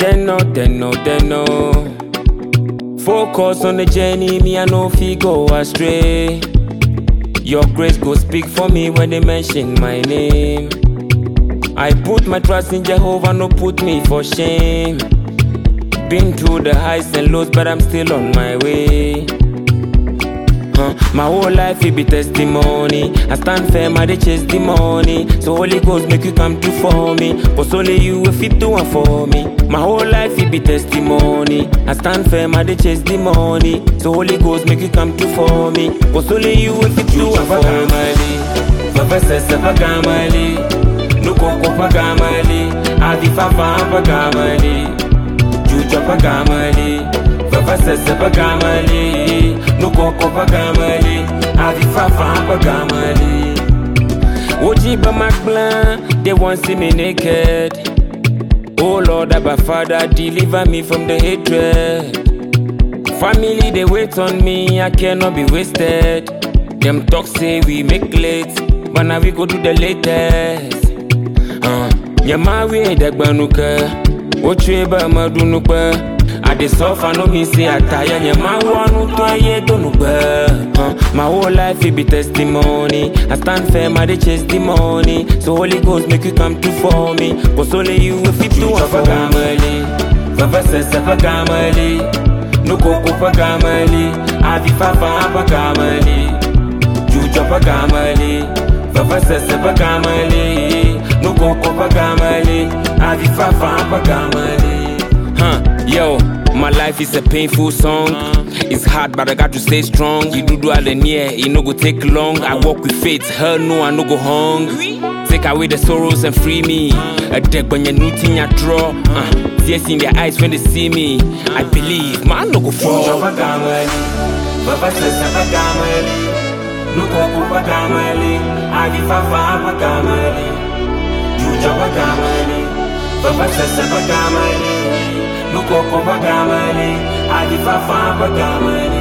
They know. Focus on the journey, me I no fi go astray. Your grace go speak for me when they mention my name. I put my trust in Jehovah, no put me for shame. Been through the highs and lows, but I'm still on my way. My whole life it be testimony. I stand firm, I dey chase the money. So Holy Ghost make you come through for me. Cause only you will fit do one for me. My whole life it be testimony. I stand firm, I dey chase the money. So Holy Ghost make you come through for me. Cause only you will fit do one for me. Vavasesa pagamali, nukoko pagamali, adifafa pagamali, juja pagamali. Vavasesa pagamali, nukoko pagamali, adifafa pagamali. Ojiba Makblan, they want see me naked. Oh Lord, Abba Father, deliver me from the hatred. Family, they wait on me, I cannot be wasted. Them talk say we make late, but now we go do the latest. Nyama we dagbanuka, ocheba madunuka. I dey suffer, no me say I tire. Nyama wanu to ye donuka. My whole life it be testimony. I stand firm, I dey chase the money. So Holy Ghost make you come through for me. Cause only you will fit do one for me. Vavasesa pagamali, nukoko pagamali, adifafa pagamali. Juja pagamali, vavasesa pagamali, nukoko pagamali, adifafa pagamali. Yo, my life is a painful song. It's hard, but I got to stay strong. You do all the near, it no go take long. I walk with faith, hell no, I no go hungry. Take away the sorrows and free me. A deck when you new thing I draw. Tears in their eyes when they see me. I believe, man, no go fall. Nukoko pagamali, adifafa pagamali, juja pagamali, vavasesa pagamali, nukoko pagamali, adifafa pagamali.